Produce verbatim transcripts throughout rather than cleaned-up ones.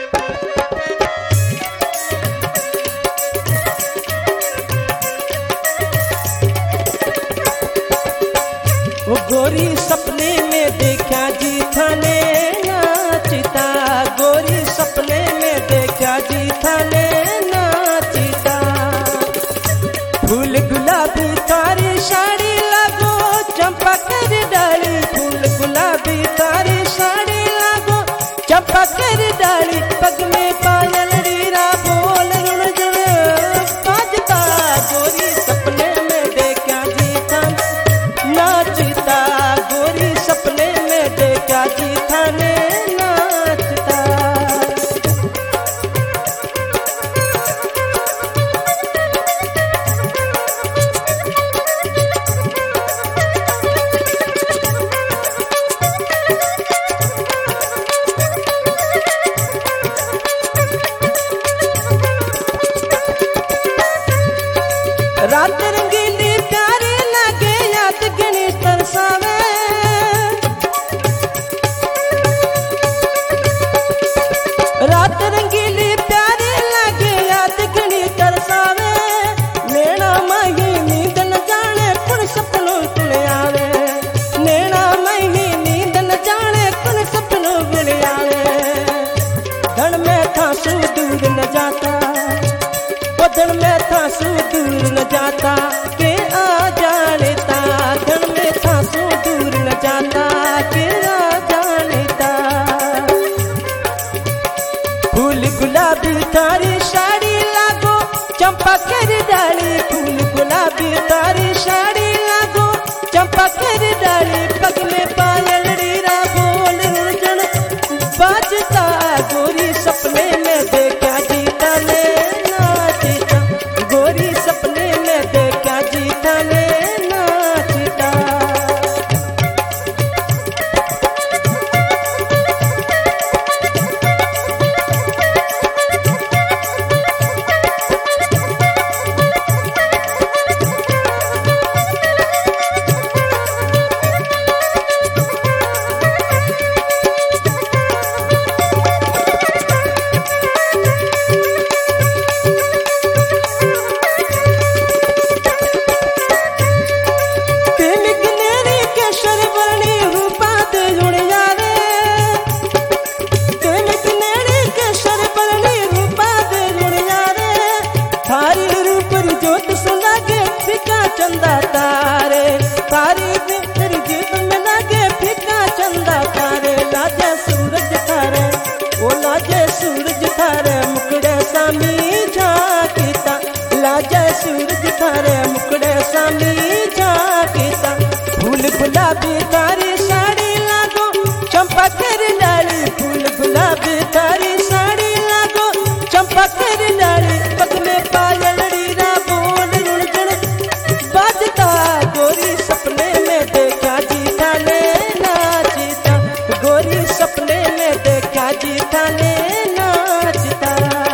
वो गोरी सपने में देखा जी थाने नाचता, गोरी सपने में देखा जी थाने नाचता। फूल गुलाबी तारी साड़ी लागो चंपा कर डाली, फूल गुलाबी तारी साड़ी लागो चंपा कर डाली। पग में पायल रीरा बोल रुण जुण बाजता, गोरी सपने में देखा जी थाने नाचता, गोरी सपने में देखा जी थाने नाचता। रात रंगीली प्यारी लागे याद गणी तरसावे, रात रंगीली प्यारी लागे याद गणी तरसावे। नैना माही नींद न जाने कुण सपनों कुण आवे, नैना माही नींद न जाने कुण सपनों कुण आवे। धन में था सू दूर न जाता, धन में था सू दूर न जाता के आ जानेता, धन में था सू दूर न जाता के आ जानेता। फूल गुलाबी तारी साड़ी लागो चंपा कर डाली, फूल गुलाबी तारी साड़ी लागो चंपा कर डाली। पग में पायल रीरा बोल रुण बाजता, गोरी सपने में देखा जी थाने नाचता, गोरी सपने में देखा जी थाने नाचता। चंदा तारे तारी तेरी जीत में लागे फीका चंदा तारे। लाजे सूरज थारे ओ लाजे सूरज थारे मुकड़े सामी झांकीता, लाजे सूरज थारे मुकड़े सामी झांकीता। फूल गुलाबी तारी साड़ी लागो चंपा कर डाली, फूल गुलाबी तारी साड़ी लागो चंपा कर डाली। पग में पायल रीरा बोल रुण जुण बाजता, गोरी सपने में देखा जी थाने नाचता, गोरी सपने में देखा जी थाने नाचता।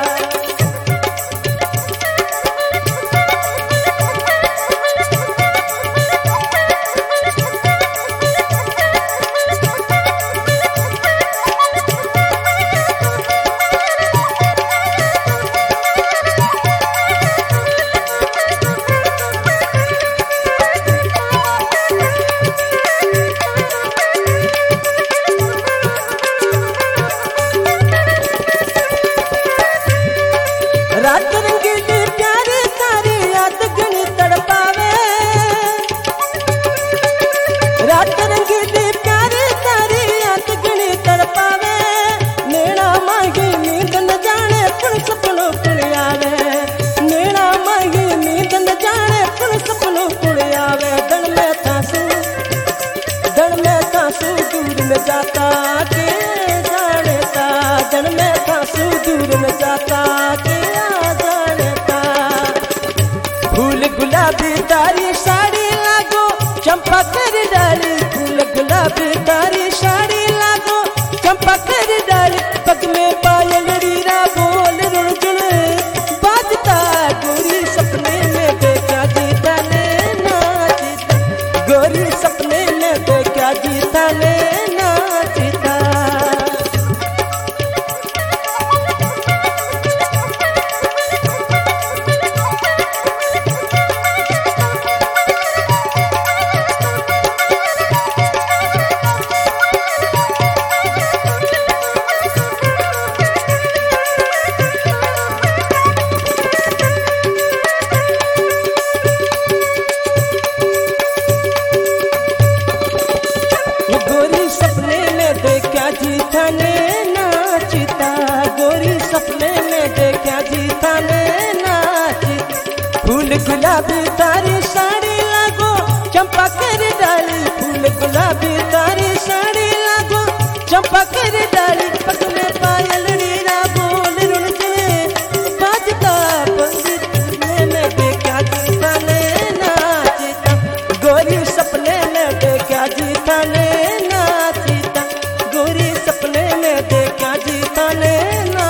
रात रंगीली प्यारी तारी याद गणी तड़पावे, रात रंगीली प्यारी तारी याद गणी तड़पावे। नैना माही नींद न जाने कुण सपनों कुण आवे, नैना माही नींद न जाने कुण सपनों कुण आवे। धन में था सू धन में था सू दूर में जाता के जानेता, धन में था सू दूर में जाता के आ जानेता। फूल गुलाबी तारी साड़ी लागो चंपा कर डाली, फूल गुलाबी तारी साड़ी लागो चंपा कर डाली। पग में पायल रीरा बोल रुण जुण बाजता, गोरी सपने में देखा जी थाने नाचता, गोरी सपने में देखा जी थाने नाचता। थाने नाचता, गोरी सपने में देखा जी थाने नाचता। फूल गुलाबी तारी साड़ी लागो चंपा कर डाली, फूल गुलाबी तारी साड़ी लागो चंपा कर डाली। पग में पायल रीरा बोल रुणझुने बाजता, पंडित में देखा जी थाने नाचता, गोरी सपने में देखा जी थाने नाचता, गोरी सपने में देखा जी थाने नाचता।